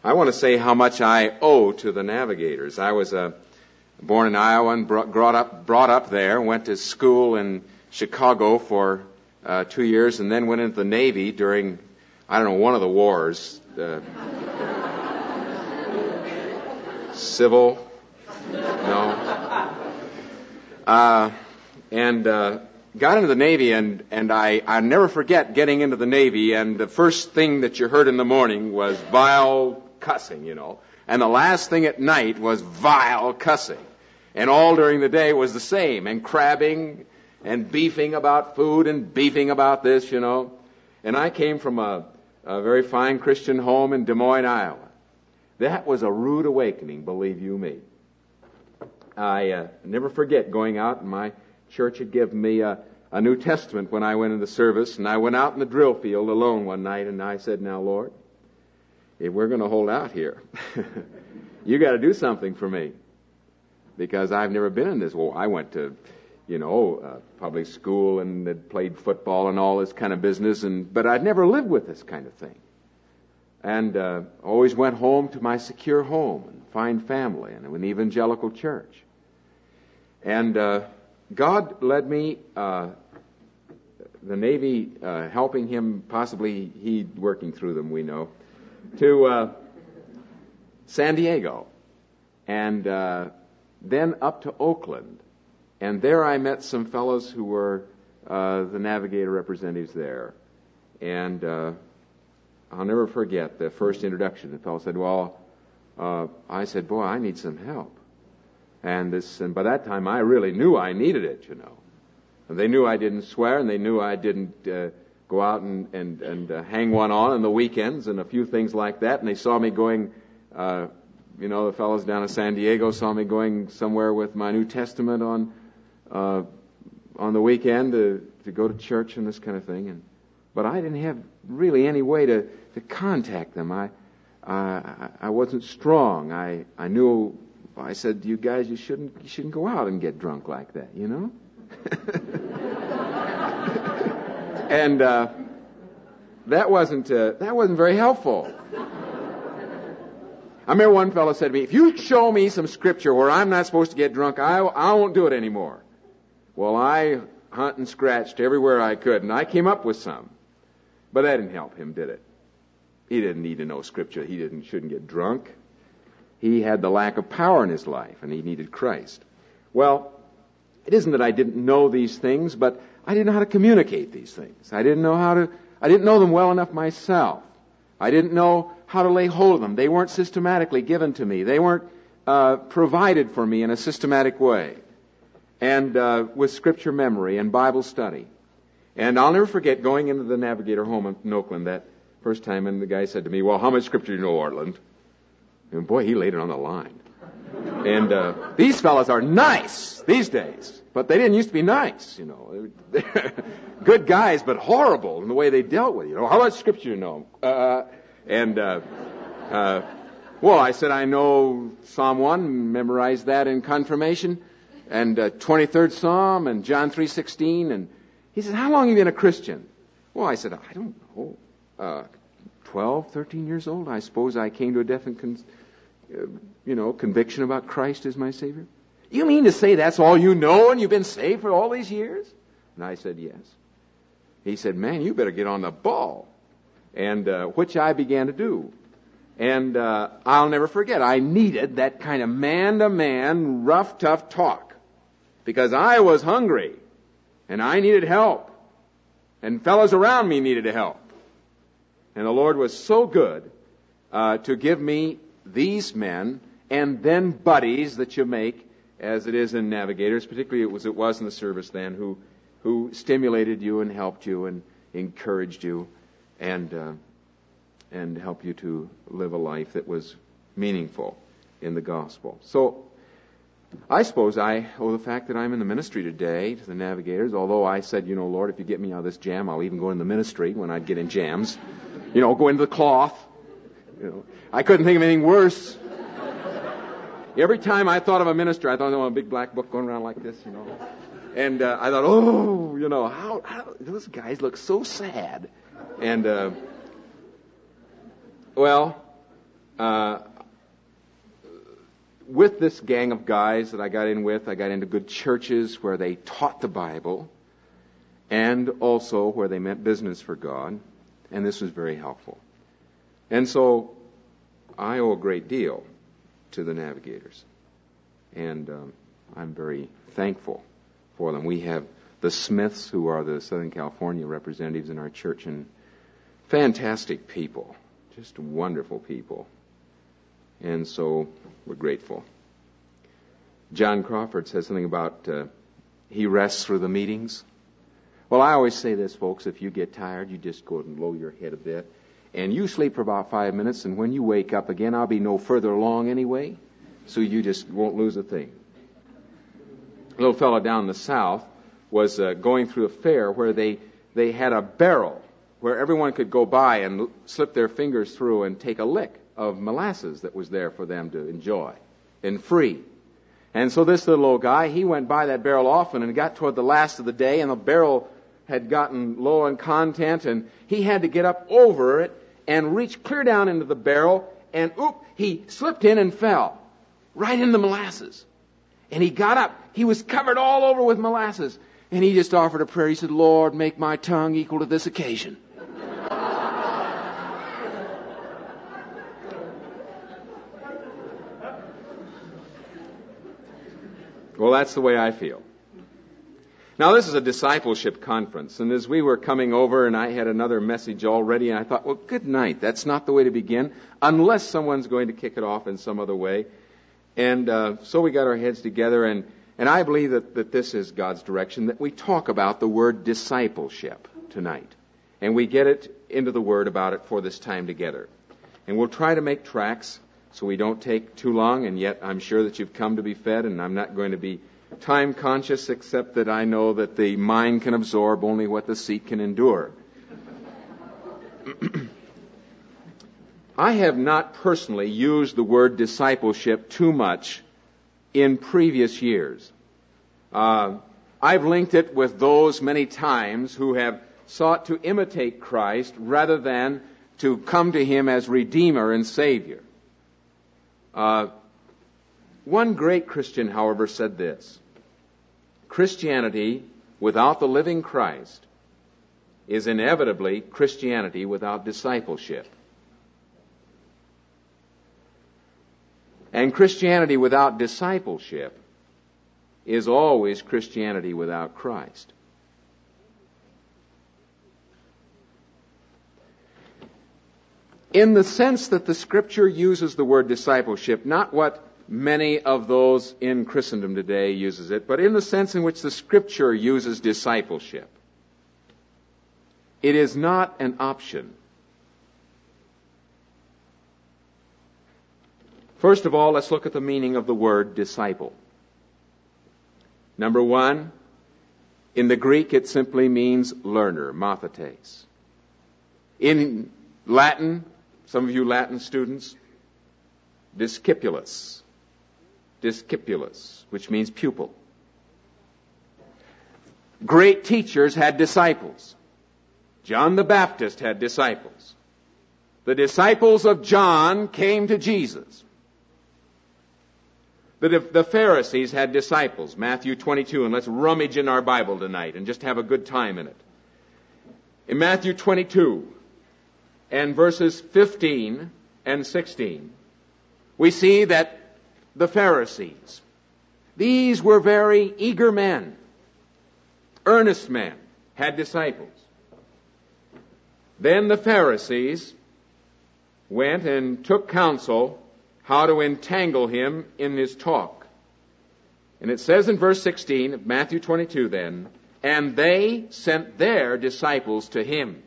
I want to say how much I owe to the Navigators. I was born in Iowa and brought up there, went to school in Chicago for 2 years, and then went into the Navy during, one of the wars. Civil? No. Got into the Navy, and I never forget getting into the Navy, and the first thing that you heard in the morning was vile cussing, and the last thing at night was vile cussing, and all during the day was the same, and crabbing, and beefing about food, and beefing about this, and I came from a very fine Christian home in Des Moines, Iowa. That was a rude awakening, believe you me. I never forget going out, and my church had given me a New Testament when I went into service, and I went out in the drill field alone one night, and I said, "Now, Lord, if we're going to hold out here, you got to do something for me, because I've never been in this war." I went to, public school and had played football and all this kind of business, but I'd never lived with this kind of thing. And always went home to my secure home and fine family and an evangelical church. And God led me, the Navy helping him, possibly he working through them, we know, to San Diego, and then up to Oakland. And there I met some fellows who were the Navigator representatives there. And I'll never forget the first introduction. The fellow said, I said, "Boy, I need some help." And by that time I really knew I needed it, And they knew I didn't swear, and they knew I didn't go out and hang one on the weekends and a few things like that. And they saw me going, the fellows down in San Diego saw me going somewhere with my New Testament on the weekend to go to church and this kind of thing. But I didn't have really any way to contact them. I wasn't strong. I knew. I said, "You guys, you shouldn't go out and get drunk like that, And that wasn't very helpful. I remember one fellow said to me, "If you show me some scripture where I'm not supposed to get drunk, I won't do it anymore." Well, I hunt and scratched everywhere I could, and I came up with some. But that didn't help him, did it? He didn't need to know scripture. He shouldn't get drunk. He had the lack of power in his life, and he needed Christ. Well, it isn't that I didn't know these things, but I didn't know how to communicate these things. I didn't know them well enough myself. I didn't know how to lay hold of them. They weren't systematically given to me. They weren't provided for me in a systematic way. And with scripture memory and Bible study. And I'll never forget going into the Navigator home in Oakland that first time, and the guy said to me, "Well, how much scripture do you know, Ortland?" And boy, he laid it on the line. And these fellas are nice these days, but they didn't used to be nice, They're good guys, but horrible in the way they dealt with you. How much scripture do you know? Well, I said, "I know Psalm 1, memorized that in confirmation, and 23rd Psalm, and John 3:16, and he said, "How long have you been a Christian?" Well, I said, "I don't know, 12, 13 years old. I suppose I came to a definite conviction about Christ as my Savior." "You mean to say that's all you know and you've been saved for all these years?" And I said, "Yes." He said, "Man, you better get on the ball." And which I began to do. And I'll never forget, I needed that kind of man-to-man, rough, tough talk. Because I was hungry. And I needed help. And fellows around me needed help. And the Lord was so good to give me these men and then buddies that you make, as it is in Navigators, particularly it was in the service then, who stimulated you and helped you and encouraged you and helped you to live a life that was meaningful in the gospel. So I suppose I owe the fact that I'm in the ministry today to the Navigators, although I said, "Lord, if you get me out of this jam, I'll even go in the ministry," when I'd get in jams. Go into the cloth. I couldn't think of anything worse. Every time I thought of a minister, I thought of a big black book going around like this, And I thought, how those guys look so sad. And, with this gang of guys that I got in with, I got into good churches where they taught the Bible and also where they meant business for God, and this was very helpful. And so I owe a great deal to the Navigators, and I'm very thankful for them. We have the Smiths, who are the Southern California representatives in our church, and fantastic people, just wonderful people. And so we're grateful. John Crawford says something about he rests through the meetings. Well, I always say this, folks, if you get tired, you just go and lower your head a bit. And you sleep for about 5 minutes, and when you wake up again, I'll be no further along anyway, so you just won't lose a thing. A little fellow down in the south was going through a fair where they had a barrel where everyone could go by and slip their fingers through and take a lick of molasses that was there for them to enjoy and free. And so this little old guy, he went by that barrel often and got toward the last of the day, and the barrel had gotten low in content, and he had to get up over it and reach clear down into the barrel, and he slipped in and fell right in the molasses. And he got up. He was covered all over with molasses. And he just offered a prayer. He said, "Lord, make my tongue equal to this occasion." Well, that's the way I feel. Now, this is a discipleship conference, and as we were coming over, and I had another message already, and I thought, well, good night. That's not the way to begin, unless someone's going to kick it off in some other way. And so we got our heads together, and I believe that this is God's direction, that we talk about the word discipleship tonight. And we get it into the Word about it for this time together. And we'll try to make tracks so we don't take too long, and yet I'm sure that you've come to be fed, and I'm not going to be time conscious, except that I know that the mind can absorb only what the seat can endure. I have not personally used the word discipleship too much in previous years. I've linked it with those many times who have sought to imitate Christ rather than to come to Him as Redeemer and Savior. One great Christian, however, said this: Christianity without the living Christ is inevitably Christianity without discipleship. And Christianity without discipleship is always Christianity without Christ. In the sense that the Scripture uses the word discipleship, not what many of those in Christendom today uses it, but in the sense in which the Scripture uses discipleship. It is not an option. First of all, let's look at the meaning of the word disciple. Number one, in the Greek it simply means learner, mathetes. In Latin, some of you Latin students, discipulus, which means pupil. Great teachers had disciples. John the Baptist had disciples. The disciples of John came to Jesus. The Pharisees had disciples, Matthew 22, and let's rummage in our Bible tonight and just have a good time in it. In Matthew 22 and verses 15 and 16, we see that the Pharisees, these were very eager men, earnest men, had disciples. Then the Pharisees went and took counsel how to entangle him in his talk. And it says in verse 16 of Matthew 22 then, and they sent their disciples to him.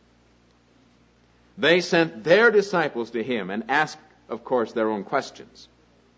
They sent their disciples to him and asked, of course, their own questions.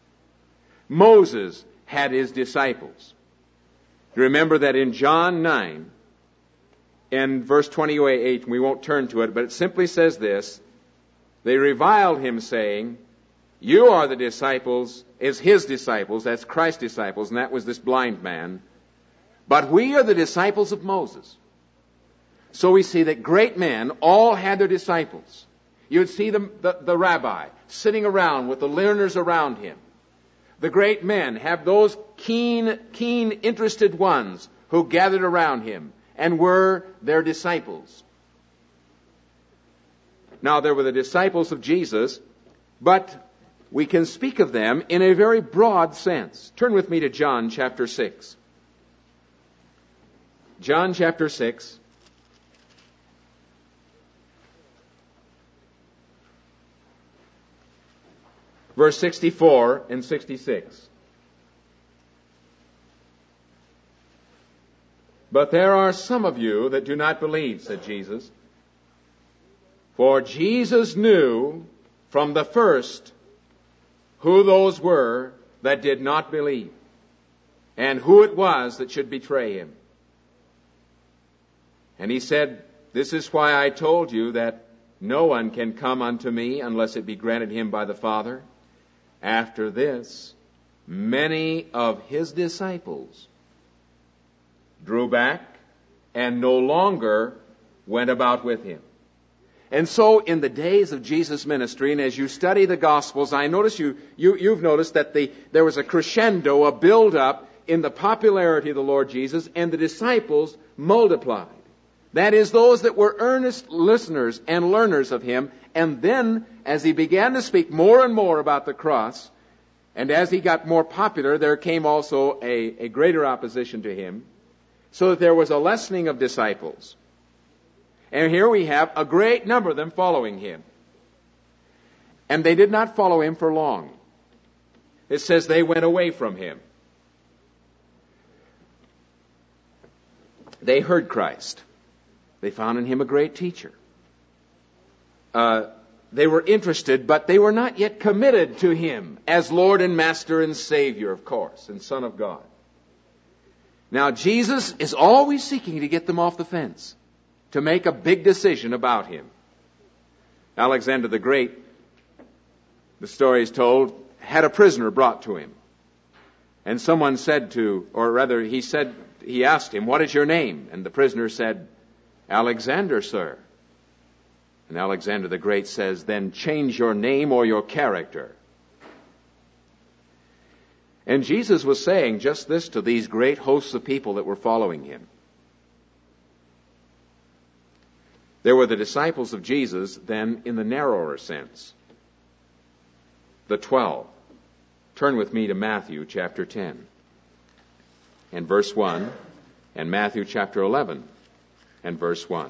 Moses had his disciples. You remember that in John 9 and verse 28, we won't turn to it, but it simply says this: they reviled him, saying, you are the disciples, is his disciples, that's Christ's disciples, and that was this blind man. But we are the disciples of Moses. So we see that great men all had their disciples. You'd see the rabbi sitting around with the learners around him. The great men have those keen, interested ones who gathered around him and were their disciples. Now, there were the disciples of Jesus, but we can speak of them in a very broad sense. Turn with me to John chapter 6. John chapter 6. Verse 64 and 66. But there are some of you that do not believe, said Jesus. For Jesus knew from the first who those were that did not believe, and who it was that should betray him. And he said, this is why I told you that no one can come unto me unless it be granted him by the Father. After this, many of his disciples drew back and no longer went about with him. And so in the days of Jesus' ministry, and as you study the Gospels, I notice you've noticed that there was a crescendo, a build-up in the popularity of the Lord Jesus, and the disciples multiplied. That is, those that were earnest listeners and learners of him. And then, as he began to speak more and more about the cross, and as he got more popular, there came also a greater opposition to him, so that there was a lessening of disciples. And here we have a great number of them following him. And they did not follow him for long. It says they went away from him. They heard Christ. They found in him a great teacher. They were interested, but they were not yet committed to him as Lord and Master and Savior, of course, and Son of God. Now, Jesus is always seeking to get them off the fence, to make a big decision about him. Alexander the Great, the story is told, had a prisoner brought to him. And someone said he asked him, what is your name? And the prisoner said, Alexander, sir. And Alexander the Great says, then change your name or your character. And Jesus was saying just this to these great hosts of people that were following him. There were the disciples of Jesus, then in the narrower sense. The 12. Turn with me to Matthew chapter 10 and verse 1, and Matthew chapter 11 and verse 1.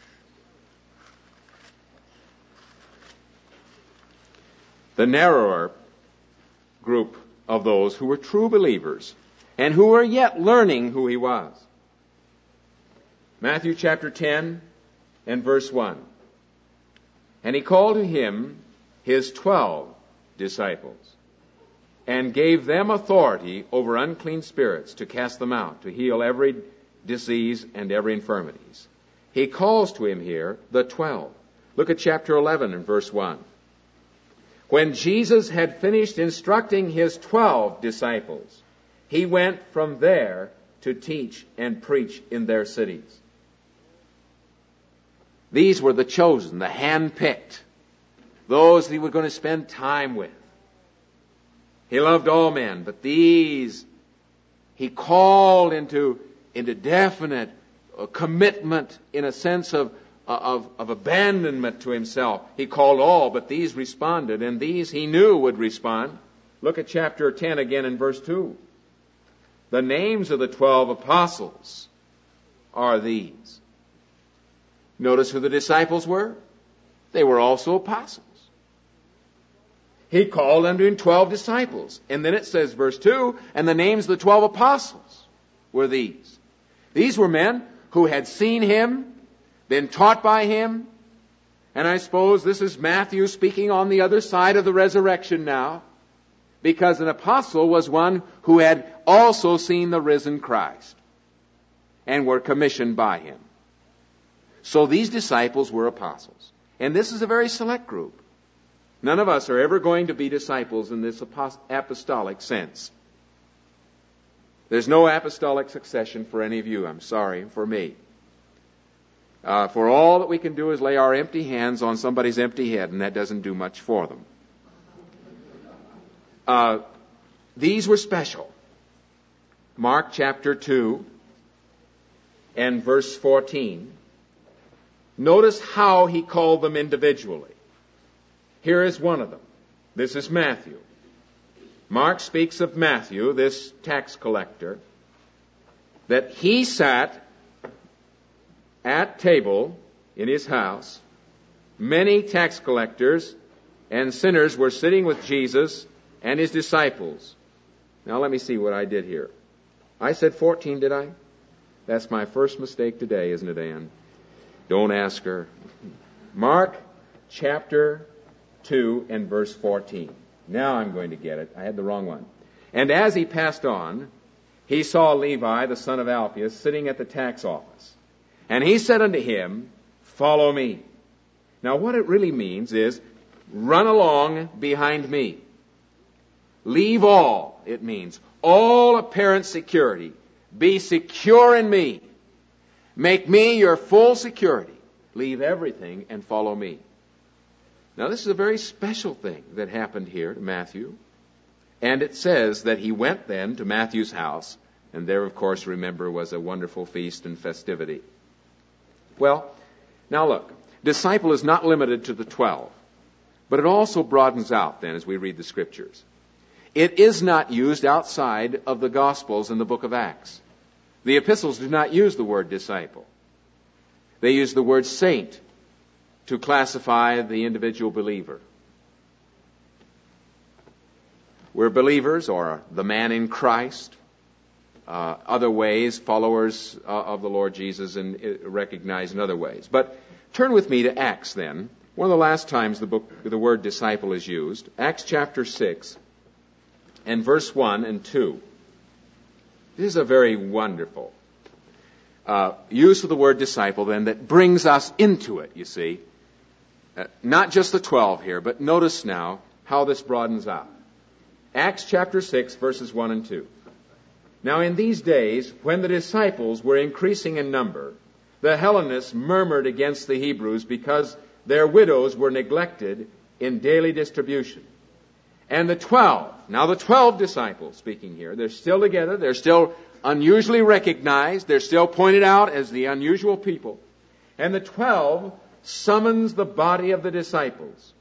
The narrower group of those who were true believers and who were yet learning who he was. Matthew chapter 10 and verse 1. And he called to him his 12 disciples and gave them authority over unclean spirits to cast them out, to heal every disease and every infirmities. He calls to him here the 12. Look at chapter 11 and verse 1. When Jesus had finished instructing his 12 disciples, he went from there to teach and preach in their cities. These were the chosen, the hand-picked, those that he was going to spend time with. He loved all men, but these he called into definite commitment in a sense of abandonment to himself. He called all, but these responded, and these he knew would respond. Look at chapter 10 again in verse 2. The names of the 12 apostles are these. Notice who the disciples were. They were also apostles. He called unto him 12 disciples. And then it says, verse 2, and the names of the 12 apostles were these. These were men who had seen him, been taught by him, and I suppose this is Matthew speaking on the other side of the resurrection now, because an apostle was one who had also seen the risen Christ and were commissioned by him. So these disciples were apostles. And this is a very select group. None of us are ever going to be disciples in this apostolic sense. There's no apostolic succession for any of you, I'm sorry, for me. For all that we can do is lay our empty hands on somebody's empty head, and that doesn't do much for them. These were special. Mark chapter 2 and verse 14. Notice how he called them individually. Here is one of them. This is Matthew. Mark speaks of Matthew, this tax collector, that he sat at table in his house. Many tax collectors and sinners were sitting with Jesus and his disciples. Now let me see what I did here. I said 14, did I? That's my first mistake today, isn't it, Ann? Don't ask her. Mark chapter 2 and verse 14. Now I'm going to get it. I had the wrong one. And as he passed on, he saw Levi, the son of Alphaeus, sitting at the tax office. And he said unto him, Follow me. Now what it really means is, run along behind me. Leave all, it means. All apparent security. Be secure in me. Make me your full security. Leave everything and follow me. Now this is a very special thing that happened here to Matthew. And it says that he went then to Matthew's house. And there, of course, remember, was a wonderful feast and festivity. Well, now look. Disciple is not limited to the 12. But it also broadens out then as we read the Scriptures. It is not used outside of the Gospels and the book of Acts. The epistles do not use the word disciple. They use the word saint to classify the individual believer. We're believers, or the man in Christ. Other ways, followers of the Lord Jesus, and recognized in other ways. But turn with me to Acts then. One of the last times the word disciple is used. Acts chapter 6 and verse 1 and 2. This is a very wonderful use of the word disciple then that brings us into it, you see. Not just the 12 here, but notice now how this broadens out. Acts chapter 6, verses 1 and 2. Now in these days, when the disciples were increasing in number, the Hellenists murmured against the Hebrews because their widows were neglected in daily distribution. And the 12, now the 12 disciples speaking here, they're still together, they're still unusually recognized, they're still pointed out as the unusual people. And the 12 summons the body of the disciples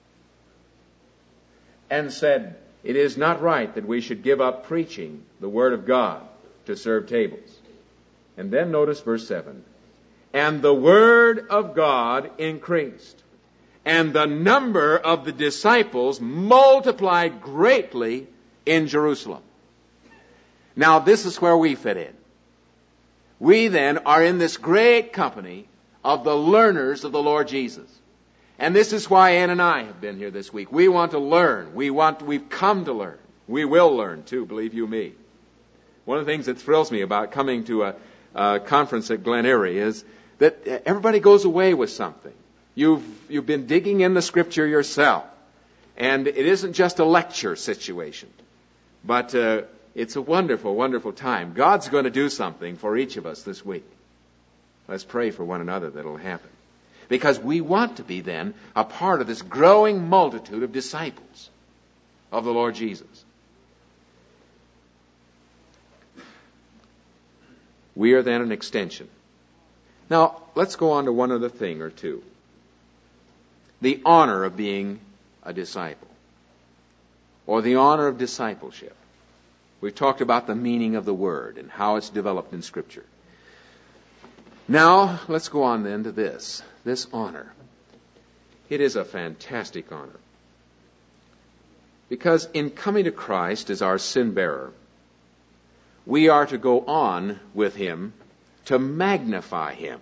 and said, It is not right that we should give up preaching the word of God to serve tables. And then notice verse 7. And the word of God increased, and the number of the disciples multiplied greatly in Jerusalem. Now this is where we fit in. We then are in this great company of the learners of the Lord Jesus. And this is why Ann and I have been here this week. We want to learn. We've come to learn. We will learn too, believe you me. One of the things that thrills me about coming to a conference at Glen Erie is that everybody goes away with something. You've been digging in the Scripture yourself. And it isn't just a lecture situation. But it's a wonderful, wonderful time. God's going to do something for each of us this week. Let's pray for one another that it'll happen. Because we want to be then a part of this growing multitude of disciples of the Lord Jesus. We are then an extension. Now, let's go on to one other thing or two. The honor of being a disciple, or the honor of discipleship. We've talked about the meaning of the word and how it's developed in Scripture. Now, let's go on then to this honor. It is a fantastic honor. Because in coming to Christ as our sin bearer, we are to go on with Him to magnify Him.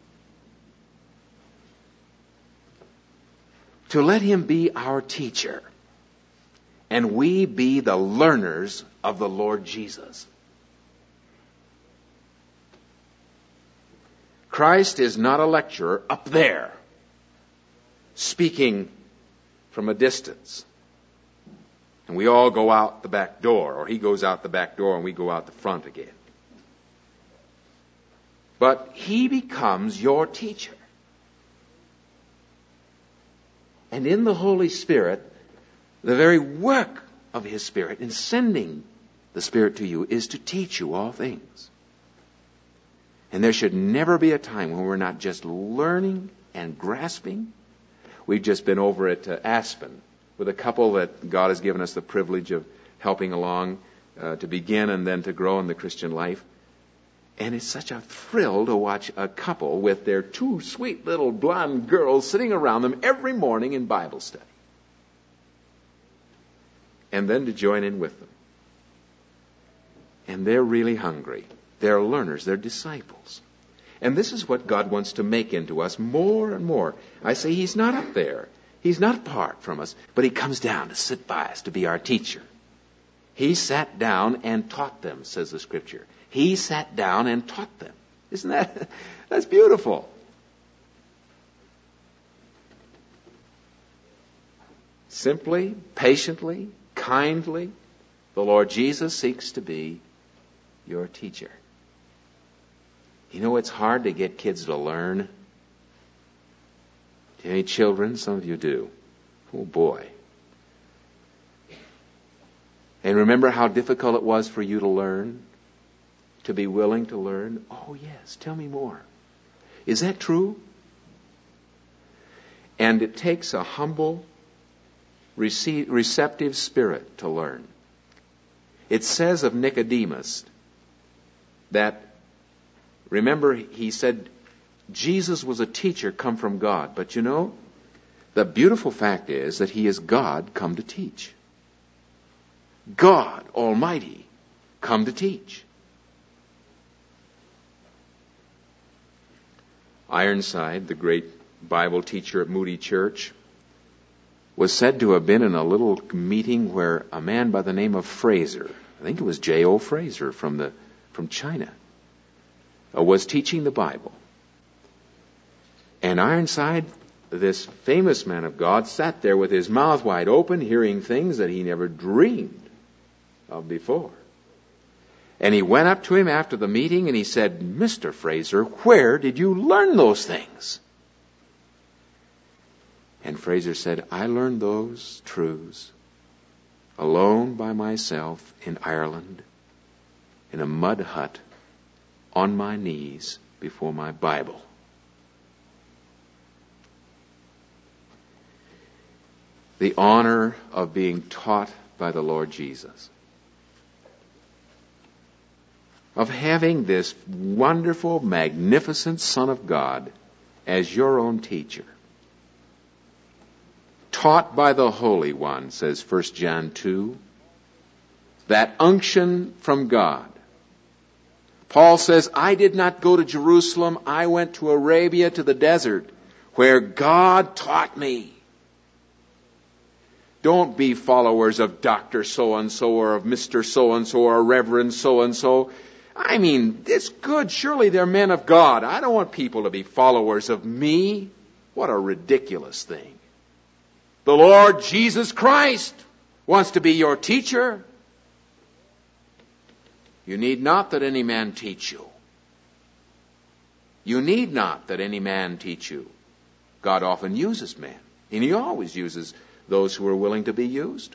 To let Him be our teacher. And we be the learners of the Lord Jesus. Christ is not a lecturer up there, speaking from a distance. And we all go out the back door, or He goes out the back door and we go out the front again. but He becomes your teacher. And in the Holy Spirit, the very work of His Spirit in sending the Spirit to you is to teach you all things. And there should never be a time when we're not just learning and grasping. We've just been over at Aspen with a couple that God has given us the privilege of helping along to begin and then to grow in the Christian life. And it's such a thrill to watch a couple with their two sweet little blonde girls sitting around them every morning in Bible study. And then to join in with them. And they're really hungry. They're learners. They're disciples. And this is what God wants to make into us more and more. I say He's not up there. He's not apart from us. But He comes down to sit by us, to be our teacher. He sat down and taught them, says the Scripture. He sat down and taught them. Isn't that's beautiful? Simply, patiently, kindly, the Lord Jesus seeks to be your teacher. You know, it's hard to get kids to learn. Do you have any children? Some of you do. Oh boy. And remember how difficult it was for you to learn? To be willing to learn? Oh yes, tell me more. Is that true? And it takes a humble, receptive spirit to learn. It says of Nicodemus that, remember, he said Jesus was a teacher come from God. But you know, the beautiful fact is that He is God come to teach. God Almighty come to teach. Ironside, the great Bible teacher at Moody Church, was said to have been in a little meeting where a man by the name of Fraser, I think it was J.O. Fraser from China, was teaching the Bible. And Ironside, this famous man of God, sat there with his mouth wide open, hearing things that he never dreamed of before. And he went up to him after the meeting and he said, "Mr. Fraser, where did you learn those things?" And Fraser said, "I learned those truths alone by myself in Ireland, in a mud hut, on my knees before my Bible." The honor of being taught by the Lord Jesus, of having this wonderful, magnificent Son of God as your own teacher, taught by the Holy One, says 1 John 2, that unction from God. Paul says, "I did not go to Jerusalem, I went to Arabia, to the desert, where God taught me." Don't be followers of Dr. So-and-so or of Mr. So-and-so or Reverend so-and-so. I mean, it's good. Surely they're men of God. I don't want people to be followers of me. What a ridiculous thing. The Lord Jesus Christ wants to be your teacher. You need not that any man teach you. You need not that any man teach you. God often uses men, and He always uses those who are willing to be used.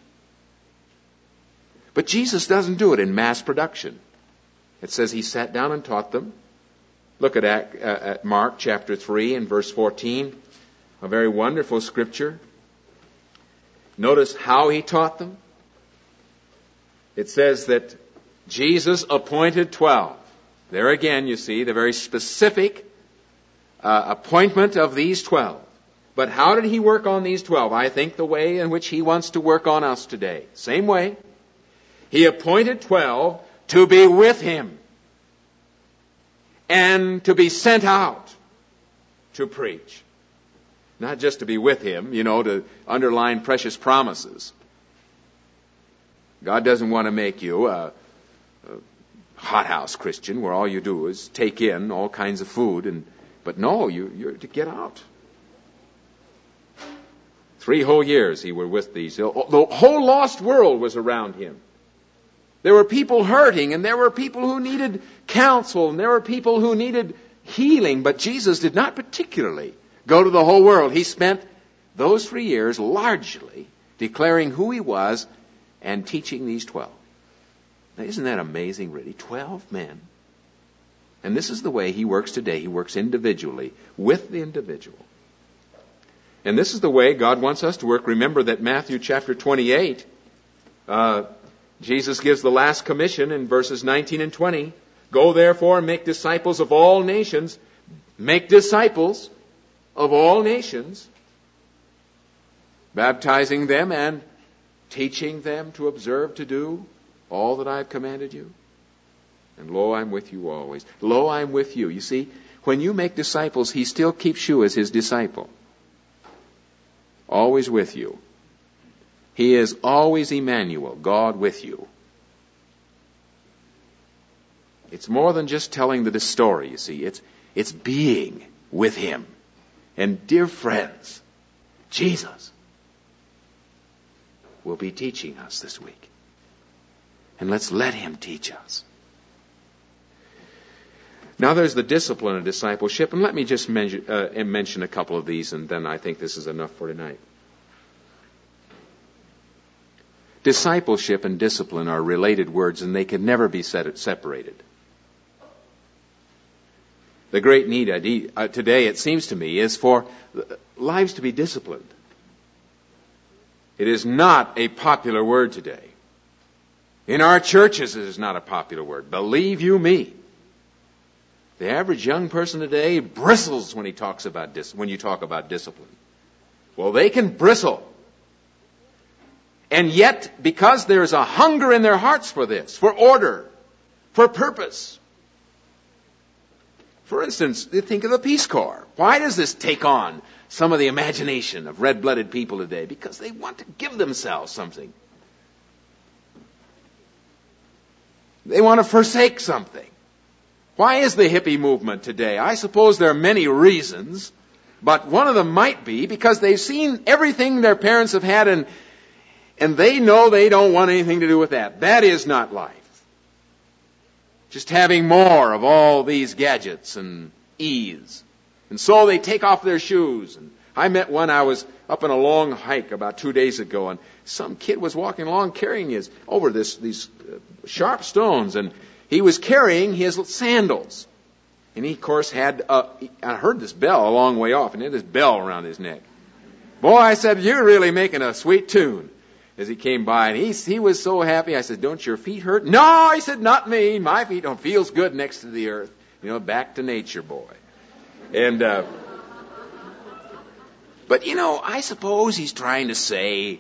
But Jesus doesn't do it in mass production. It says He sat down and taught them. Look at Mark chapter 3 and verse 14. A very wonderful scripture. Notice how He taught them. It says that Jesus appointed 12. There again, you see, the very specific appointment of these 12. But how did He work on these 12? I think the way in which He wants to work on us today. Same way. He appointed 12 to be with Him and to be sent out to preach. Not just to be with Him, to underline precious promises. God doesn't want to make you a hothouse Christian where all you do is take in all kinds of food. But no, you're to get out. 3 whole years He were with these. The whole lost world was around Him. There were people hurting, and there were people who needed counsel, and there were people who needed healing, but Jesus did not particularly go to the whole world. He spent those 3 years largely declaring who he was and teaching these 12. Now, isn't that amazing, really? 12 men. And this is the way he works today. He works individually with the individual. And this is the way God wants us to work. Remember that Matthew chapter 28, Jesus gives the last commission in verses 19 and 20. Go therefore and make disciples of all nations. Make disciples of all nations, baptizing them and teaching them to observe to do all that I have commanded you. And lo, I'm with you always. Lo, I'm with you. You see, when you make disciples, he still keeps you as his disciple. Always with you. He is always Emmanuel, God with you. It's more than just telling the story, you see. It's being with him. And dear friends, Jesus will be teaching us this week. And let's let him teach us. Now there's the discipline of discipleship, and let me just mention a couple of these, and then I think this is enough for tonight. Discipleship and discipline are related words, and they can never be separated. The great need today, it seems to me, is for lives to be disciplined. It is not a popular word today. In our churches, it is not a popular word. Believe you me. The average young person today bristles when you talk about discipline. Well, they can bristle. And yet, because there's a hunger in their hearts for this, for order, for purpose. For instance, think of the Peace Corps. Why does this take on some of the imagination of red-blooded people today? Because they want to give themselves something. They want to forsake something. Why is the hippie movement today? I suppose there are many reasons, but one of them might be because they've seen everything their parents have had and they know they don't want anything to do with that. That is not life. Just having more of all these gadgets and ease. And so they take off their shoes. And I met one, I was up on a long hike about 2 days ago, and some kid was walking along carrying over these sharp stones, and he was carrying his sandals. And he, of course, I heard this bell a long way off, and he had this bell around his neck. Boy, I said, you're really making a sweet tune. As he came by, and he was so happy. I said, don't your feet hurt? No, he said, not me. My feet don't. Feels good next to the earth. Back to nature, boy. And, but I suppose he's trying to say,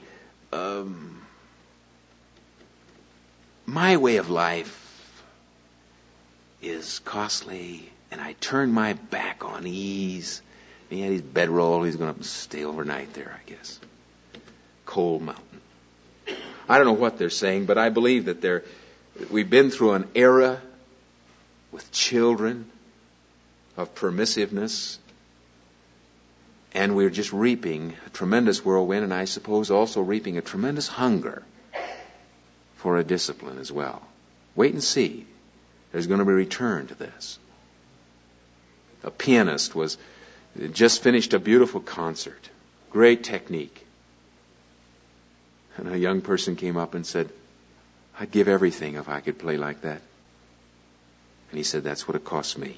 my way of life is costly, and I turn my back on ease. And he had his bedroll. He's going to stay overnight there, I guess. Cold mountain. I don't know what they're saying, but I believe that we've been through an era with children of permissiveness, and we're just reaping a tremendous whirlwind, and I suppose also reaping a tremendous hunger for a discipline as well. Wait and see. There's going to be a return to this. A pianist just finished a beautiful concert. Great technique. And a young person came up and said, I'd give everything if I could play like that. And he said, that's what it costs me.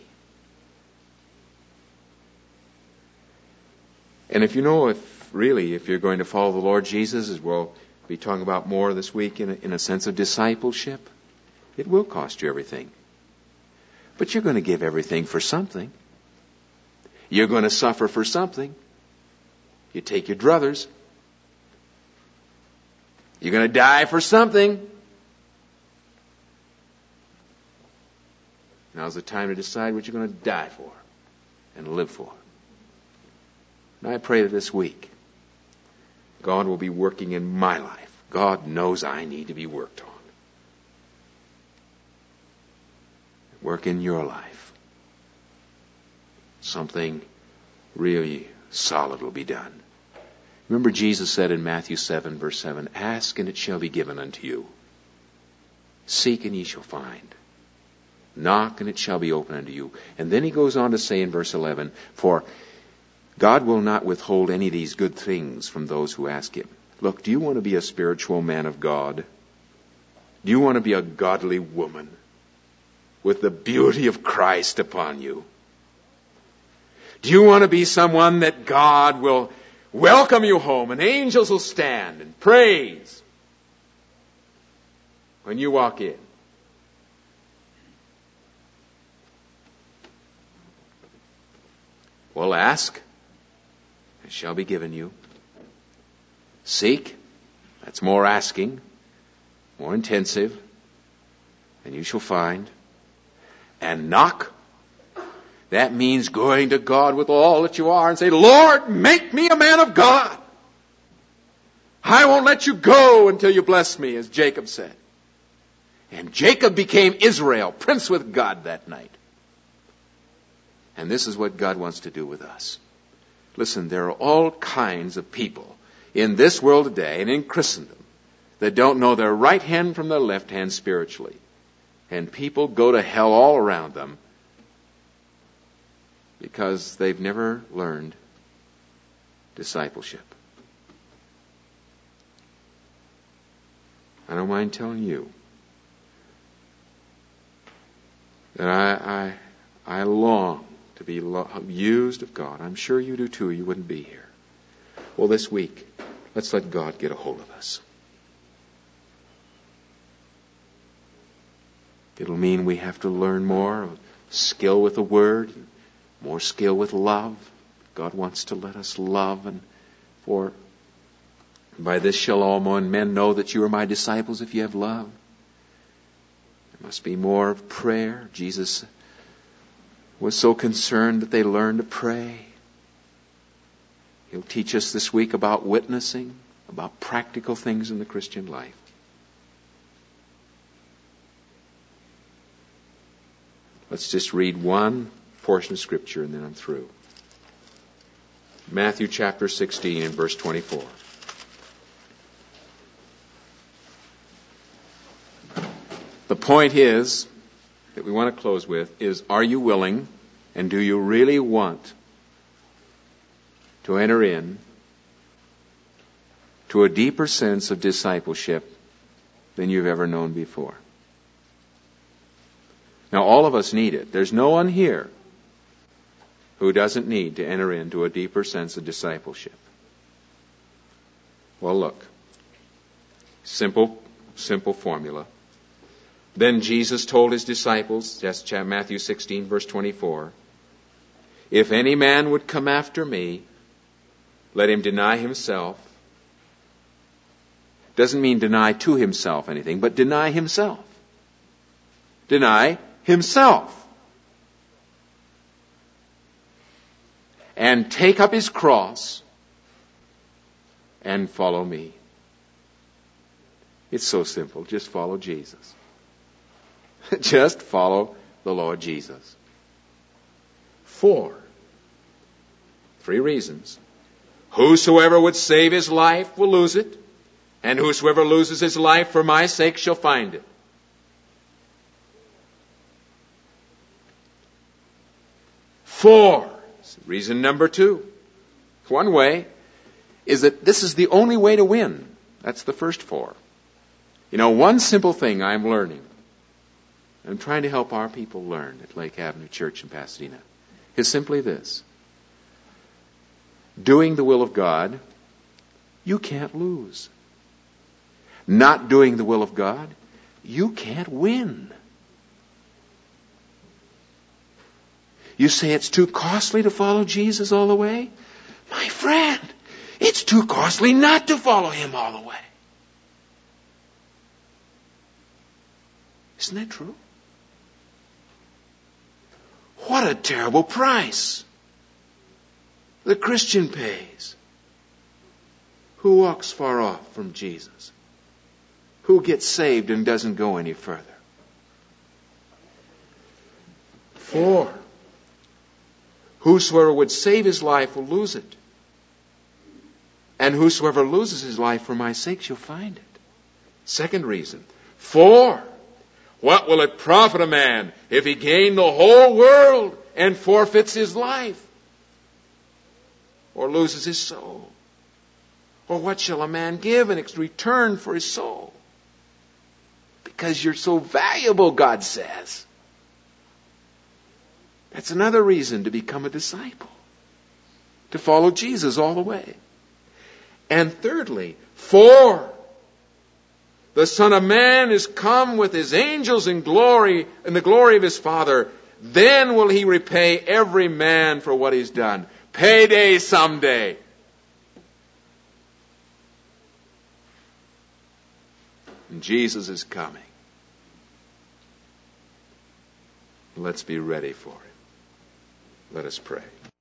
And if you're going to follow the Lord Jesus, as we'll be talking about more this week in a sense of discipleship, it will cost you everything. But you're going to give everything for something. You're going to suffer for something. You take your druthers. You're going to die for something. Now's the time to decide what you're going to die for and live for. And I pray that this week, God will be working in my life. God knows I need to be worked on. Work in your life. Something really solid will be done. Remember Jesus said in Matthew 7, verse 7, ask and it shall be given unto you. Seek and ye shall find. Knock and it shall be opened unto you. And then he goes on to say in verse 11, for God will not withhold any of these good things from those who ask him. Look, do you want to be a spiritual man of God? Do you want to be a godly woman with the beauty of Christ upon you? Do you want to be someone that God will welcome you home and angels will stand and praise when you walk in? Well, ask, and it shall be given you. Seek, that's more asking, more intensive, and you shall find. And knock, that means going to God with all that you are and say, Lord, make me a man of God. I won't let you go until you bless me, as Jacob said. And Jacob became Israel, prince with God that night. And this is what God wants to do with us. Listen, there are all kinds of people in this world today and in Christendom that don't know their right hand from their left hand spiritually. And people go to hell all around them because they've never learned discipleship. I don't mind telling you that I long to be used of God. I'm sure you do too. You wouldn't be here. Well, this week, let's let God get a hold of us. It'll mean we have to learn more skill with the Word, more skill with love. God wants to let us love, and for by this shall all men know that you are my disciples if you have love. There must be more of prayer. Jesus was so concerned that they learn to pray. He'll teach us this week about witnessing, about practical things in the Christian life. Let's just read one portion of Scripture and then I'm through. Matthew chapter 16 and verse 24. The point is, that we want to close with, is are you willing and do you really want to enter in to a deeper sense of discipleship than you've ever known before? Now, all of us need it. There's no one here who doesn't need to enter into a deeper sense of discipleship. Well, look. Simple formula. Then Jesus told his disciples, that's Matthew 16, verse 24, if any man would come after me, let him deny himself. Doesn't mean deny to himself anything, but deny himself. Deny himself. And take up his cross and follow me. It's so simple. Just follow Jesus. Just follow the Lord Jesus. 3 reasons. Whosoever would save his life will lose it, and whosoever loses his life for my sake shall find it. 4, reason number 2. One way is that this is the only way to win. That's the first 4. You know, one simple thing I'm learning, I'm trying to help our people learn at Lake Avenue Church in Pasadena, is simply this. Doing the will of God, you can't lose. Not doing the will of God, you can't win. You say it's too costly to follow Jesus all the way? My friend, it's too costly not to follow him all the way. Isn't that true? What a terrible price the Christian pays. Who walks far off from Jesus? Who gets saved and doesn't go any further? 4, whosoever would save his life will lose it. And whosoever loses his life for my sake shall find it. Second reason. 4, What will it profit a man if he gain the whole world and forfeits his life? Or loses his soul? Or what shall a man give in return for his soul? Because you're so valuable, God says. That's another reason to become a disciple. To follow Jesus all the way. And thirdly, for the Son of Man is come with his angels in glory, in the glory of his Father. Then will he repay every man for what he's done. Payday someday. And Jesus is coming. Let's be ready for him. Let us pray.